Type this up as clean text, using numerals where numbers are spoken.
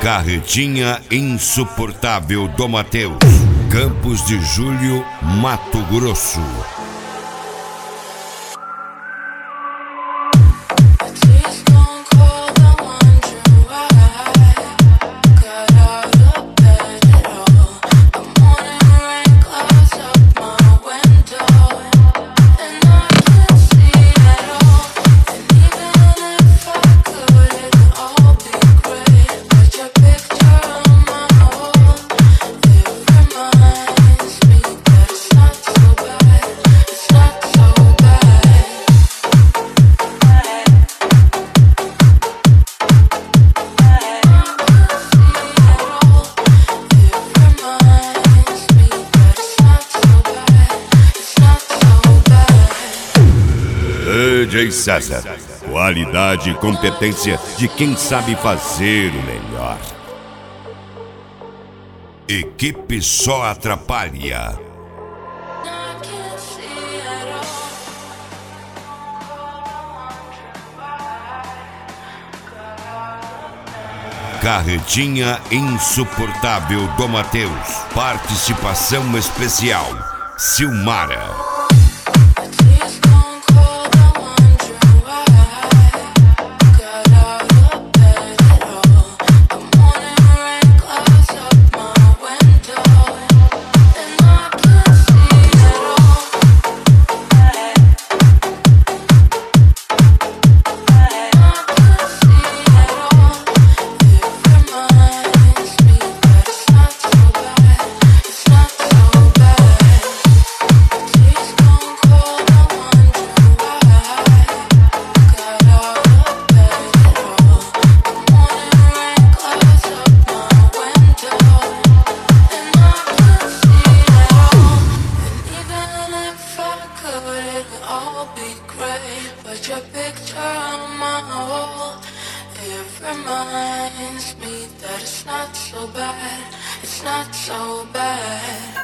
Carretinha insuportável do Mateus, Campos de Julho, Mato Grosso. DJ César, qualidade e competência de quem sabe fazer o melhor. Equipe Só Atrapalha. Carretinha insuportável do Mateus. Participação especial, Silmara. But your picture on my wall, it reminds me that it's not so bad, it's not so bad.